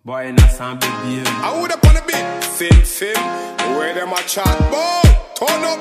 Boy, na sound baby. I would up on the beat. Film. Where them a chat, boy. Turn up.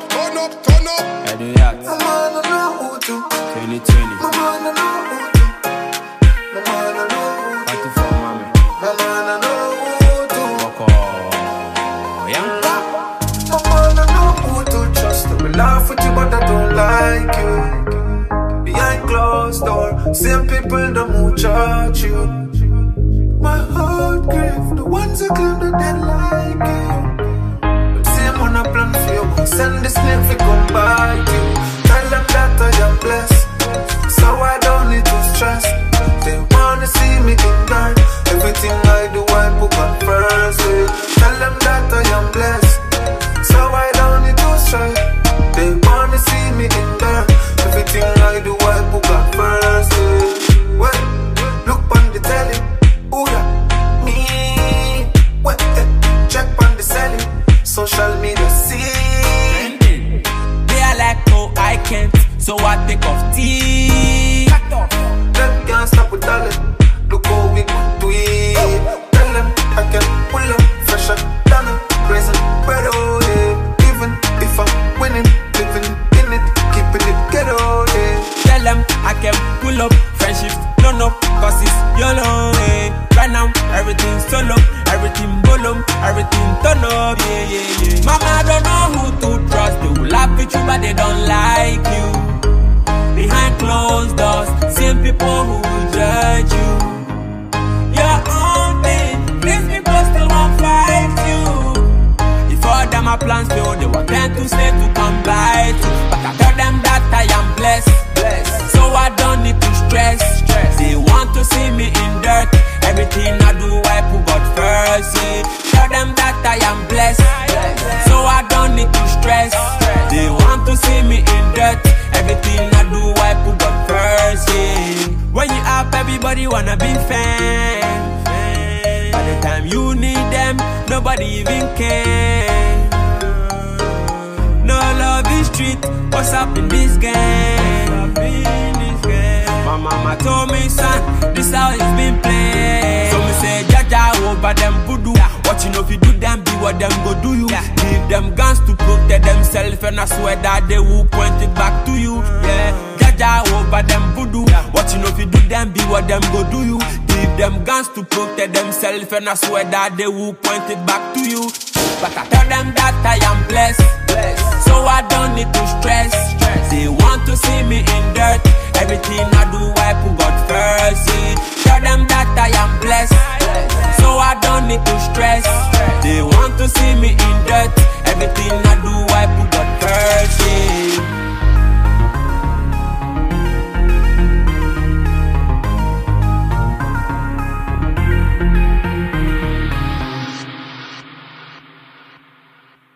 I do that. My man, I know who to. 2020. My man, I know who to. My man, I know who to. Party for mommy. My man, I know who to. Walk on. Young. My man, I know who to trust. I will laugh with you, but I don't like you. Behind closed door, same people them who judge you. My heart grieves, the ones who claim that they like you. Them same on a plan for you. Send the snake to come back to you. Tell them that I am blessed, so I don't need to stress. They wanna see me in dirt. Everything I do, I put God first. Tell them that I am blessed, so I don't need to stress. They wanna see me in dirt. Everything I do, I put God first. Well, look on the telly. Ooh, yeah, me. Well, check on the selling. Social media, see. They are like, oh, I can't. So I take off tea. Them can't stop with talent. Look how we could do it. Tell them I can pull up fresher than a present. But oh, yeah. Even if I'm winning, living in it, keeping it ghetto, yeah. Tell them I can pull up friendships, no, cause it's YOLO, eh. Right now, everything solo, everything bolum, everything turn up, yeah. Mama, I don't know who to trust. They will laugh at you, but they don't like you. Behind closed doors, same people who will judge you. Your own thing, these people still won't fight you. If all them are plans fail, they were tend to say to come by you. But I tell them that I am blessed, so I don't need to stress. They want to see me in dirt. Everything I do, I put God first, yeah. Tell them that I am blessed, so I don't need to stress. They want to see me in dirt. Everything I do, I put God first, yeah. When you up, everybody wanna be fan. By the time you need them, nobody even care. No love is street, what's up in this game? My mama told me, son, this how it's been played. So me say, Jaja over them voodoo. What you know if you do them, be what them go do you. Give them guns to protect themselves, and I swear that they will point it back to you. Yeah, Jaja over them voodoo. What you know if you do them, be what them go do you. Give them guns to protect themselves, and I swear that they will point it back to you. But I tell them that I am blessed, so I don't need to stress. They want to see me in dirt. Everything I do, I put God first, yeah. Tell them that I am blessed,